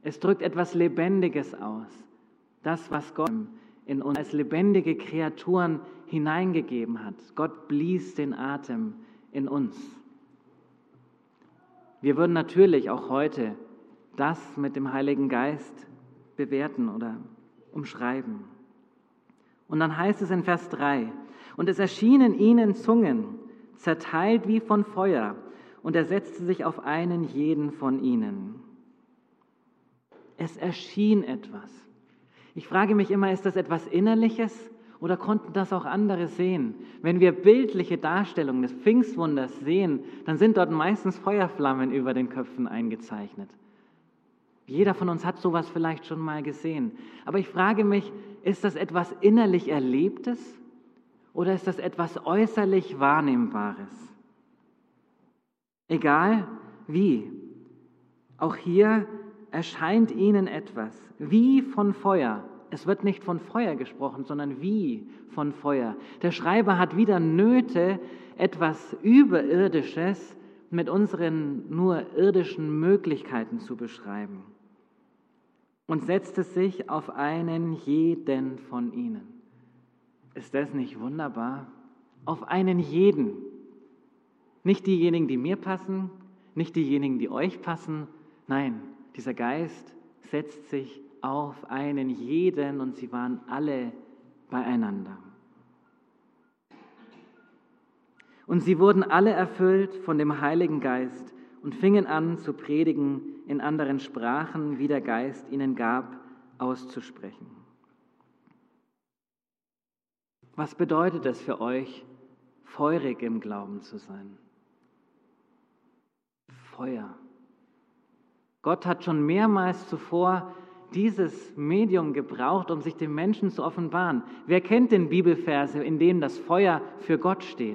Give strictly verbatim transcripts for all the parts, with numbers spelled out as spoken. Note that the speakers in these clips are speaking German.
Es drückt etwas Lebendiges aus. Das, was Gott in uns als lebendige Kreaturen hineingegeben hat. Gott blies den Atem in uns. Wir würden natürlich auch heute das mit dem Heiligen Geist bewerten oder umschreiben. Und dann heißt es in Vers drei, und es erschienen ihnen Zungen, zerteilt wie von Feuer, und er setzte sich auf einen jeden von ihnen. Es erschien etwas. Ich frage mich immer, ist das etwas Innerliches oder konnten das auch andere sehen? Wenn wir bildliche Darstellungen des Pfingstwunders sehen, dann sind dort meistens Feuerflammen über den Köpfen eingezeichnet. Jeder von uns hat sowas vielleicht schon mal gesehen. Aber ich frage mich, ist das etwas innerlich Erlebtes oder ist das etwas äußerlich Wahrnehmbares? Egal wie, auch hier erscheint ihnen etwas, wie von Feuer. Es wird nicht von Feuer gesprochen, sondern wie von Feuer. Der Schreiber hat wieder Nöte, etwas Überirdisches mit unseren nur irdischen Möglichkeiten zu beschreiben. Und setzte sich auf einen jeden von ihnen. Ist das nicht wunderbar? Auf einen jeden. Nicht diejenigen, die mir passen, nicht diejenigen, die euch passen. Nein, dieser Geist setzt sich auf einen jeden und sie waren alle beieinander. Und sie wurden alle erfüllt von dem Heiligen Geist und fingen an zu predigen in anderen Sprachen, wie der Geist ihnen gab, auszusprechen. Was bedeutet es für euch, feurig im Glauben zu sein? Feuer. Gott hat schon mehrmals zuvor dieses Medium gebraucht, um sich dem Menschen zu offenbaren. Wer kennt den Bibelverse, in denen das Feuer für Gott steht?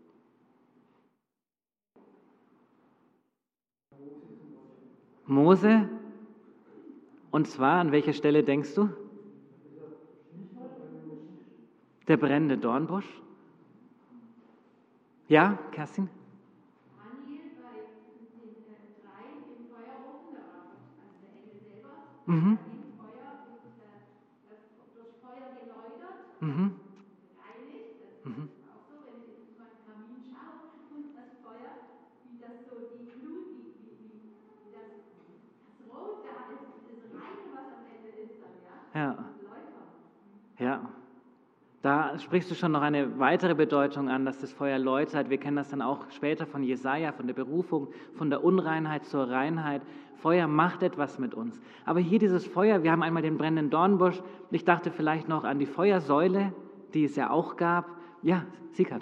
Mose. Und zwar, an welcher Stelle denkst du? Der brennende Dornbusch. Ja, Kerstin? Mhm. Durch Feuer geläutert, Mhm. gereinigt, das Mhm. ist auch so, wenn ich in so einen Kamin schaue und das Feuer, wie das so die Glut, wie, wie, wie, wie das, das Rot da ist, dieses Reine, was am Ende ist dann, ja? Ja. Läutern. Ja. Da sprichst du schon noch eine weitere Bedeutung an, dass das Feuer läutert. Wir kennen das dann auch später von Jesaja, von der Berufung, von der Unreinheit zur Reinheit. Feuer macht etwas mit uns. Aber hier dieses Feuer, wir haben einmal den brennenden Dornbusch. Ich dachte vielleicht noch an die Feuersäule, die es ja auch gab. Ja, Siegert.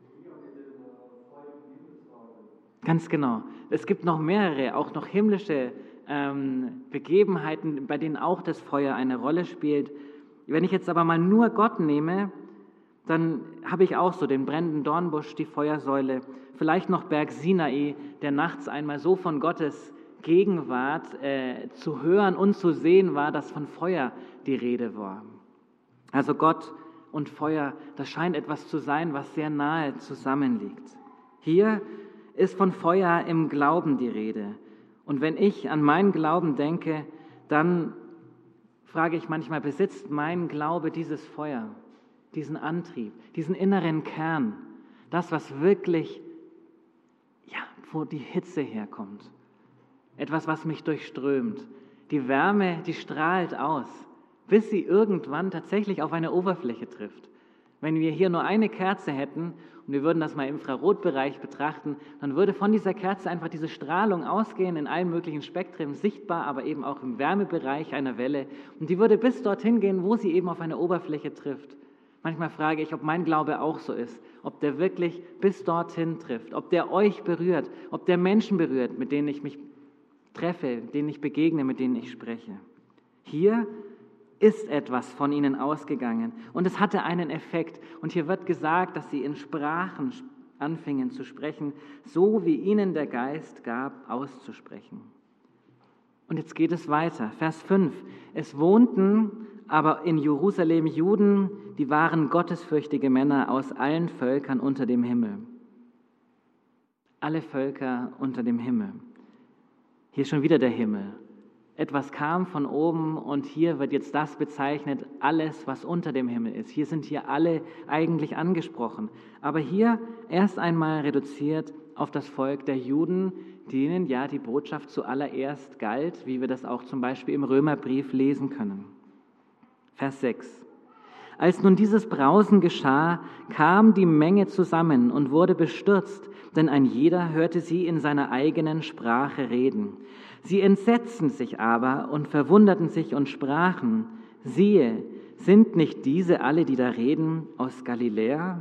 Ganz genau. Es gibt noch mehrere, auch noch himmlische ähm, Begebenheiten, bei denen auch das Feuer eine Rolle spielt. Wenn ich jetzt aber mal nur Gott nehme, dann habe ich auch so den brennenden Dornbusch, die Feuersäule, vielleicht noch Berg Sinai, der nachts einmal so von Gottes Gegenwart äh, zu hören und zu sehen war, dass von Feuer die Rede war. Also Gott und Feuer, das scheint etwas zu sein, was sehr nahe zusammenliegt. Hier ist von Feuer im Glauben die Rede. Und wenn ich an meinen Glauben denke, dann frage ich manchmal, besitzt mein Glaube dieses Feuer, diesen Antrieb, diesen inneren Kern, das, was wirklich, ja, wo die Hitze herkommt, etwas, was mich durchströmt. Die Wärme, die strahlt aus, bis sie irgendwann tatsächlich auf eine Oberfläche trifft. Wenn wir hier nur eine Kerze hätten und wir würden das mal im Infrarotbereich betrachten, dann würde von dieser Kerze einfach diese Strahlung ausgehen in allen möglichen Spektren, sichtbar, aber eben auch im Wärmebereich einer Welle. Und die würde bis dorthin gehen, wo sie eben auf eine Oberfläche trifft. Manchmal frage ich, ob mein Glaube auch so ist, ob der wirklich bis dorthin trifft, ob der euch berührt, ob der Menschen berührt, mit denen ich mich treffe, denen ich begegne, mit denen ich spreche. Hier ist etwas von ihnen ausgegangen und es hatte einen Effekt. Und hier wird gesagt, dass sie in Sprachen anfingen zu sprechen, so wie ihnen der Geist gab, auszusprechen. Und jetzt geht es weiter. Vers fünf. Es wohnten aber in Jerusalem Juden, die waren gottesfürchtige Männer aus allen Völkern unter dem Himmel. Alle Völker unter dem Himmel. Hier ist schon wieder der Himmel. etwas kam von oben und hier wird jetzt das bezeichnet, alles, was unter dem Himmel ist. Hier sind hier alle eigentlich angesprochen. Aber hier erst einmal reduziert auf das Volk der Juden, denen ja die Botschaft zuallererst galt, wie wir das auch zum Beispiel im Römerbrief lesen können. Vers sechs. Als nun dieses Brausen geschah, kam die Menge zusammen und wurde bestürzt, denn ein jeder hörte sie in seiner eigenen Sprache reden. Sie entsetzten sich aber und verwunderten sich und sprachen, siehe, sind nicht diese alle, die da reden, aus Galiläa?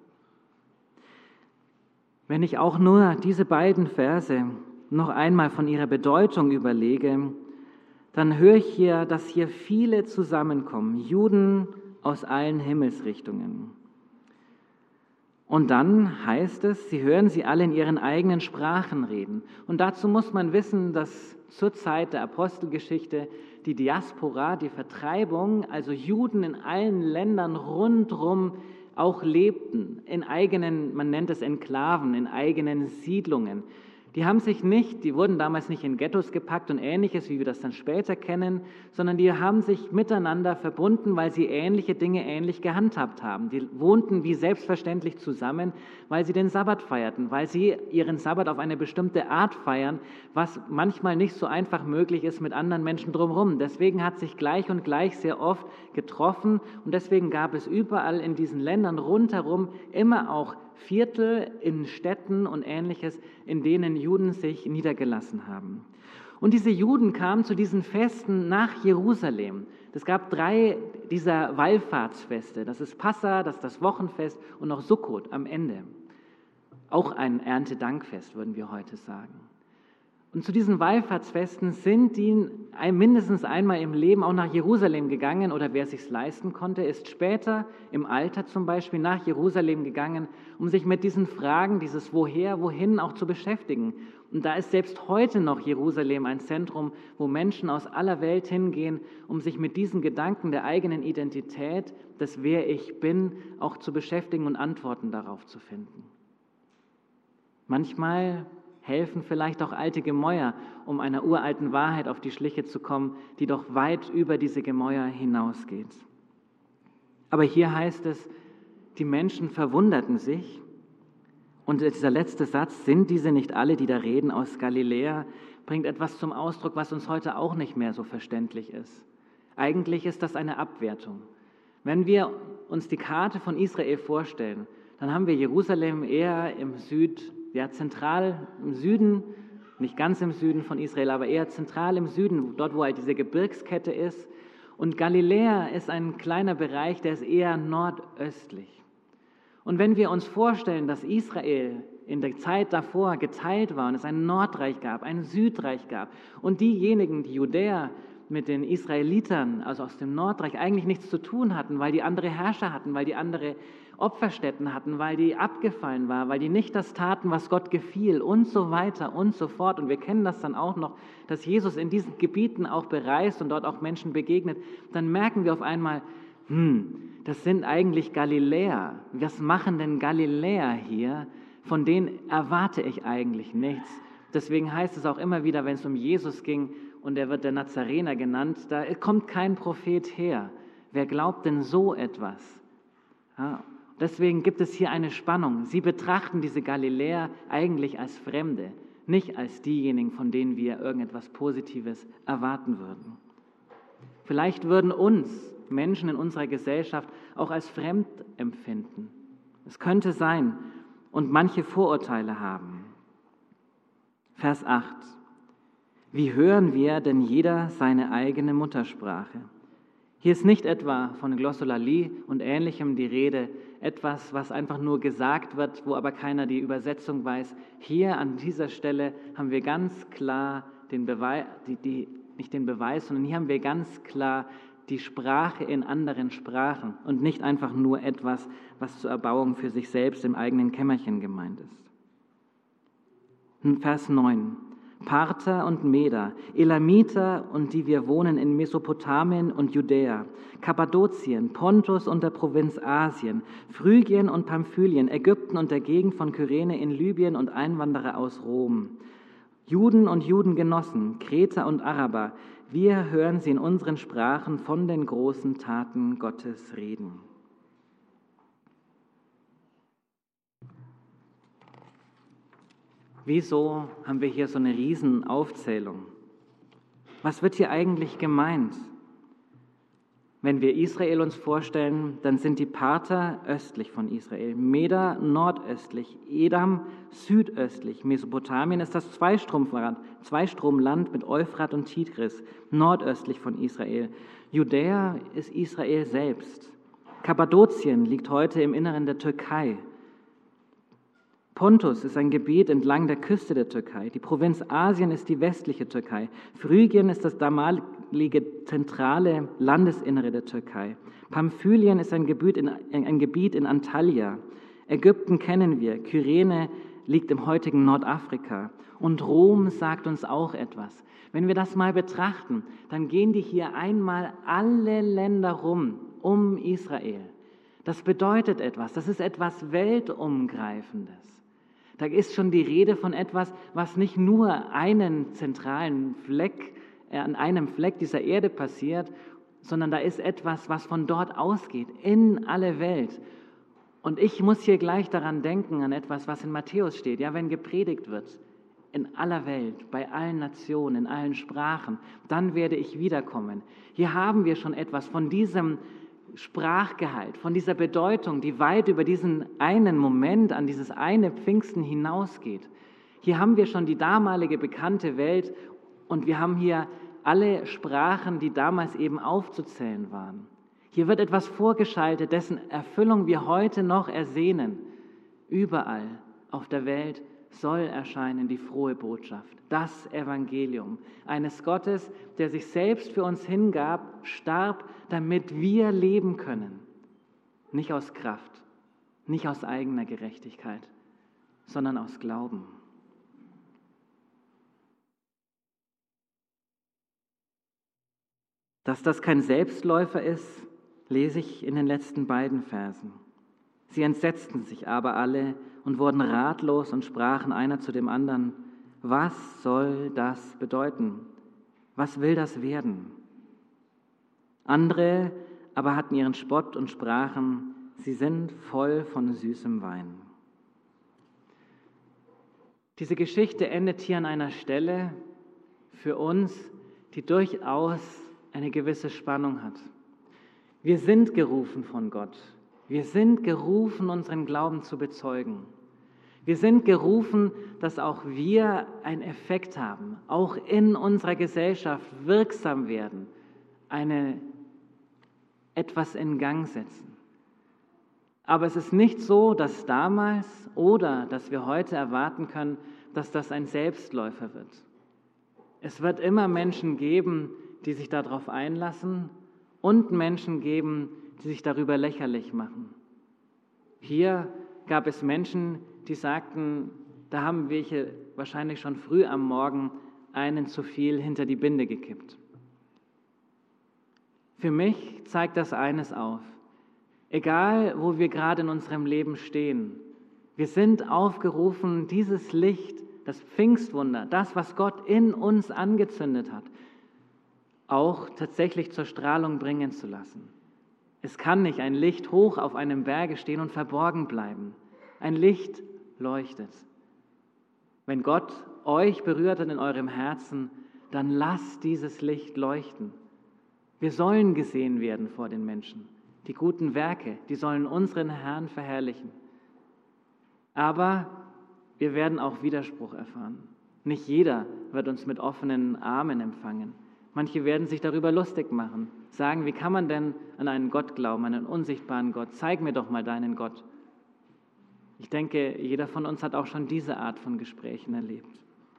Wenn ich auch nur diese beiden Verse noch einmal von ihrer Bedeutung überlege, dann höre ich hier, dass hier viele zusammenkommen, Juden aus allen Himmelsrichtungen. Und dann heißt es, sie hören sie alle in ihren eigenen Sprachen reden. Und dazu muss man wissen, dass zur Zeit der Apostelgeschichte die Diaspora, die Vertreibung, also Juden in allen Ländern rundherum auch lebten, in eigenen, man nennt es Enklaven, in eigenen Siedlungen. Die haben sich nicht, die wurden damals nicht in Ghettos gepackt und Ähnliches, wie wir das dann später kennen, sondern die haben sich miteinander verbunden, weil sie ähnliche Dinge ähnlich gehandhabt haben. Die wohnten wie selbstverständlich zusammen, weil sie den Sabbat feierten, weil sie ihren Sabbat auf eine bestimmte Art feiern, was manchmal nicht so einfach möglich ist mit anderen Menschen drumherum. Deswegen hat sich gleich und gleich sehr oft getroffen und deswegen gab es überall in diesen Ländern rundherum immer auch Viertel in Städten und Ähnliches, in denen Juden sich niedergelassen haben. Und diese Juden kamen zu diesen Festen nach Jerusalem. Es gab drei dieser Wallfahrtsfeste. Das ist Passa, das ist das Wochenfest und noch Sukkot am Ende. Auch ein Erntedankfest, würden wir heute sagen. Und zu diesen Wallfahrtsfesten sind die mindestens einmal im Leben auch nach Jerusalem gegangen oder wer es sich leisten konnte, ist später im Alter zum Beispiel nach Jerusalem gegangen, um sich mit diesen Fragen, dieses Woher, Wohin auch zu beschäftigen. Und da ist selbst heute noch Jerusalem ein Zentrum, wo Menschen aus aller Welt hingehen, um sich mit diesen Gedanken der eigenen Identität, des Wer ich bin, auch zu beschäftigen und Antworten darauf zu finden. Manchmal helfen vielleicht auch alte Gemäuer, um einer uralten Wahrheit auf die Schliche zu kommen, die doch weit über diese Gemäuer hinausgeht. Aber hier heißt es, die Menschen verwunderten sich. Und dieser letzte Satz, sind diese nicht alle, die da reden, aus Galiläa, bringt etwas zum Ausdruck, was uns heute auch nicht mehr so verständlich ist. Eigentlich ist das eine Abwertung. Wenn wir uns die Karte von Israel vorstellen, dann haben wir Jerusalem eher im Süd, ja zentral im Süden, nicht ganz im Süden von Israel, aber eher zentral im Süden, dort wo halt diese Gebirgskette ist. Und Galiläa ist ein kleiner Bereich, der ist eher nordöstlich. Und wenn wir uns vorstellen, dass Israel in der Zeit davor geteilt war und es ein Nordreich gab, ein Südreich gab und diejenigen, die Judäer mit den Israelitern, also aus dem Nordreich, eigentlich nichts zu tun hatten, weil die andere Herrscher hatten, weil die andere Opferstätten hatten, weil die abgefallen war, weil die nicht das taten, was Gott gefiel und so weiter und so fort. Und wir kennen das dann auch noch, dass Jesus in diesen Gebieten auch bereist und dort auch Menschen begegnet. Dann merken wir auf einmal, hm, das sind eigentlich Galiläer. Was machen denn Galiläer hier? Von denen erwarte ich eigentlich nichts. Deswegen heißt es auch immer wieder, wenn es um Jesus ging und er wird der Nazarener genannt, da kommt kein Prophet her. Wer glaubt denn so etwas? Ja, deswegen gibt es hier eine Spannung. Sie betrachten diese Galiläer eigentlich als Fremde, nicht als diejenigen, von denen wir irgendetwas Positives erwarten würden. Vielleicht würden uns Menschen in unserer Gesellschaft auch als fremd empfinden. Es könnte sein und manche Vorurteile haben. Vers acht. Wie hören wir denn jeder seine eigene Muttersprache? Hier ist nicht etwa von Glossolalie und Ähnlichem die Rede, etwas, was einfach nur gesagt wird, wo aber keiner die Übersetzung weiß. Hier an dieser Stelle haben wir ganz klar den Beweis, die, die, nicht den Beweis, sondern hier haben wir ganz klar die Sprache in anderen Sprachen und nicht einfach nur etwas, was zur Erbauung für sich selbst im eigenen Kämmerchen gemeint ist. Vers neun. Parther und Meder, Elamiter und die wir wohnen in Mesopotamien und Judäa, Kappadokien, Pontus und der Provinz Asien, Phrygien und Pamphylien, Ägypten und der Gegend von Kyrene in Libyen und Einwanderer aus Rom, Juden und Judengenossen, Kreter und Araber, Wir hören sie in unseren Sprachen von den großen Taten Gottes reden. Wieso haben wir hier so eine Riesenaufzählung? Was wird hier eigentlich gemeint? Wenn wir Israel uns vorstellen, dann sind die Parther östlich von Israel, Meder nordöstlich, Edam südöstlich, Mesopotamien ist das Zweistromland, Zweistromland mit Euphrat und Tigris, nordöstlich von Israel. Judäa ist Israel selbst. Kappadokien liegt heute im Inneren der Türkei. Pontus ist ein Gebiet entlang der Küste der Türkei. Die Provinz Asien ist die westliche Türkei. Phrygien ist das damalige zentrale Landesinnere der Türkei. Pamphylien ist ein Gebiet in, ein Gebiet in Antalya. Ägypten kennen wir. Kyrene liegt im heutigen Nordafrika. Und Rom sagt uns auch etwas. Wenn wir das mal betrachten, dann gehen die hier einmal alle Länder rum, um Israel. Das bedeutet etwas. Das ist etwas Weltumgreifendes. Da ist schon die Rede von etwas, was nicht nur einen zentralen Fleck, äh, an einem Fleck dieser Erde passiert, sondern da ist etwas, was von dort ausgeht, in alle Welt. Und ich muss hier gleich daran denken, an etwas, was in Matthäus steht. Ja, wenn gepredigt wird, in aller Welt, bei allen Nationen, in allen Sprachen, dann werde ich wiederkommen. Hier haben wir schon etwas von diesem Sprachgehalt, von dieser Bedeutung, die weit über diesen einen Moment, an dieses eine Pfingsten hinausgeht. Hier haben wir schon die damalige bekannte Welt und wir haben hier alle Sprachen, die damals eben aufzuzählen waren. Hier wird etwas vorgeschaltet, dessen Erfüllung wir heute noch ersehnen. Überall auf der Welt soll erscheinen die frohe Botschaft, das Evangelium eines Gottes, der sich selbst für uns hingab, starb, damit wir leben können. Nicht aus Kraft, nicht aus eigener Gerechtigkeit, sondern aus Glauben. Dass das kein Selbstläufer ist, lese ich in den letzten beiden Versen. Sie entsetzten sich aber alle und wurden ratlos und sprachen einer zu dem anderen: Was soll das bedeuten? Was will das werden? Andere aber hatten ihren Spott und sprachen: Sie sind voll von süßem Wein. Diese Geschichte endet hier an einer Stelle für uns, die durchaus eine gewisse Spannung hat. Wir sind gerufen von Gott. Wir sind gerufen, unseren Glauben zu bezeugen. Wir sind gerufen, dass auch wir einen Effekt haben, auch in unserer Gesellschaft wirksam werden, eine, etwas in Gang setzen. Aber es ist nicht so, dass damals oder dass wir heute erwarten können, dass das ein Selbstläufer wird. Es wird immer Menschen geben, die sich darauf einlassen und Menschen geben, die sich darüber lächerlich machen. Hier gab es Menschen, die sagten, da haben welche wahrscheinlich schon früh am Morgen einen zu viel hinter die Binde gekippt. Für mich zeigt das eines auf. Egal, wo wir gerade in unserem Leben stehen, wir sind aufgerufen, dieses Licht, das Pfingstwunder, das, was Gott in uns angezündet hat, auch tatsächlich zur Strahlung bringen zu lassen. Es kann nicht ein Licht hoch auf einem Berge stehen und verborgen bleiben. Ein Licht leuchtet. Wenn Gott euch berührt hat in eurem Herzen, dann lasst dieses Licht leuchten. Wir sollen gesehen werden vor den Menschen. Die guten Werke, die sollen unseren Herrn verherrlichen. Aber wir werden auch Widerspruch erfahren. Nicht jeder wird uns mit offenen Armen empfangen. Manche werden sich darüber lustig machen, sagen, wie kann man denn an einen Gott glauben, einen unsichtbaren Gott? Zeig mir doch mal deinen Gott. Ich denke, jeder von uns hat auch schon diese Art von Gesprächen erlebt.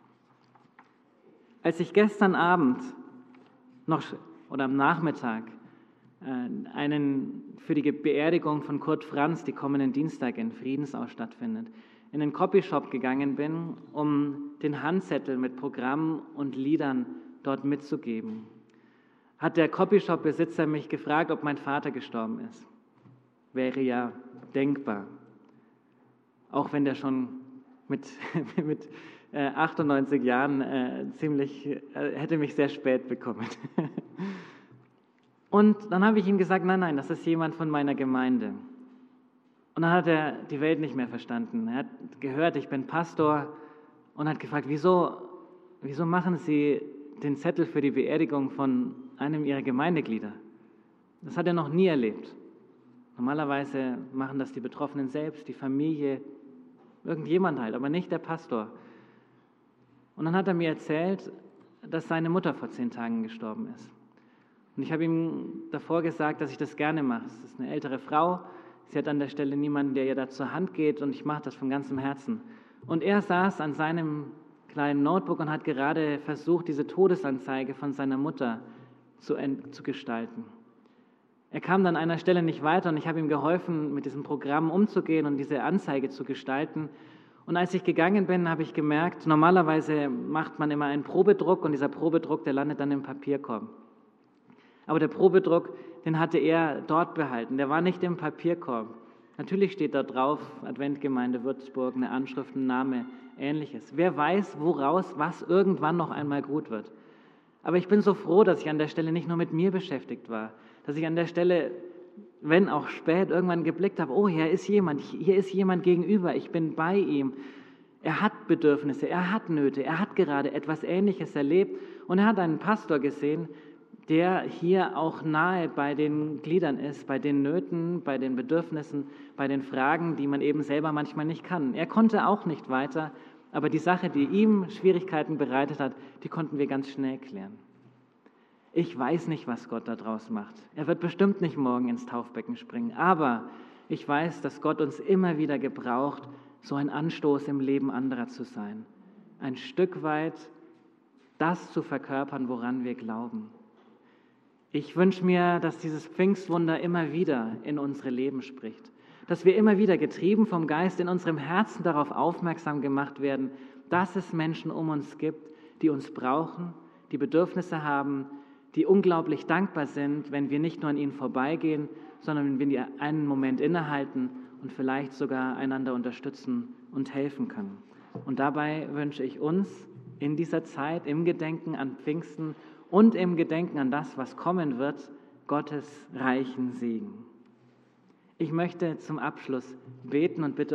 Als ich gestern Abend noch oder am Nachmittag einen für die Beerdigung von Kurt Franz, die kommenden Dienstag in Friedensau stattfindet, in den Copyshop gegangen bin, um den Handzettel mit Programm und Liedern dort mitzugeben, hat der Copyshop-Besitzer mich gefragt, ob mein Vater gestorben ist. Wäre ja denkbar. Auch wenn der schon mit, mit äh, achtundneunzig Jahren äh, ziemlich, äh, hätte mich sehr spät bekommen. Und dann habe ich ihm gesagt, nein, nein, das ist jemand von meiner Gemeinde. Und dann hat er die Welt nicht mehr verstanden. Er hat gehört, ich bin Pastor und hat gefragt, wieso, wieso machen Sie den Zettel für die Beerdigung von einem Ihrer Gemeindeglieder? Das hat er noch nie erlebt. Normalerweise machen das die Betroffenen selbst, die Familie, irgendjemand halt, aber nicht der Pastor. Und dann hat er mir erzählt, dass seine Mutter vor zehn Tagen gestorben ist. Und ich habe ihm davor gesagt, dass ich das gerne mache. Es ist eine ältere Frau, sie hat an der Stelle niemanden, der ihr da zur Hand geht und ich mache das von ganzem Herzen. Und er saß an seinem kleinen Notebook und hat gerade versucht, diese Todesanzeige von seiner Mutter zu, zu gestalten. Er kam dann an einer Stelle nicht weiter und ich habe ihm geholfen, mit diesem Programm umzugehen und diese Anzeige zu gestalten. Und als ich gegangen bin, habe ich gemerkt, normalerweise macht man immer einen Probedruck und dieser Probedruck, der landet dann im Papierkorb. Aber der Probedruck, den hatte er dort behalten, der war nicht im Papierkorb. Natürlich steht da drauf, Adventgemeinde Würzburg, eine Anschrift, ein Name, Ähnliches. Wer weiß, woraus was irgendwann noch einmal gut wird. Aber ich bin so froh, dass ich an der Stelle nicht nur mit mir beschäftigt war, dass ich an der Stelle, wenn auch spät, irgendwann geblickt habe, oh, hier ist jemand, hier ist jemand gegenüber, ich bin bei ihm. Er hat Bedürfnisse, er hat Nöte, er hat gerade etwas Ähnliches erlebt und er hat einen Pastor gesehen, der hier auch nahe bei den Gliedern ist, bei den Nöten, bei den Bedürfnissen, bei den Fragen, die man eben selber manchmal nicht kann. Er konnte auch nicht weiter, aber die Sache, die ihm Schwierigkeiten bereitet hat, die konnten wir ganz schnell klären. Ich weiß nicht, was Gott daraus macht. Er wird bestimmt nicht morgen ins Taufbecken springen, aber ich weiß, dass Gott uns immer wieder gebraucht, so ein Anstoß im Leben anderer zu sein. Ein Stück weit das zu verkörpern, woran wir glauben. Ich wünsche mir, dass dieses Pfingstwunder immer wieder in unsere Leben spricht, dass wir immer wieder getrieben vom Geist in unserem Herzen darauf aufmerksam gemacht werden, dass es Menschen um uns gibt, die uns brauchen, die Bedürfnisse haben, die unglaublich dankbar sind, wenn wir nicht nur an ihnen vorbeigehen, sondern wenn wir einen Moment innehalten und vielleicht sogar einander unterstützen und helfen können. Und dabei wünsche ich uns in dieser Zeit, im Gedenken an Pfingsten und im Gedenken an das, was kommen wird, Gottes reichen Segen. Ich möchte zum Abschluss beten und bitte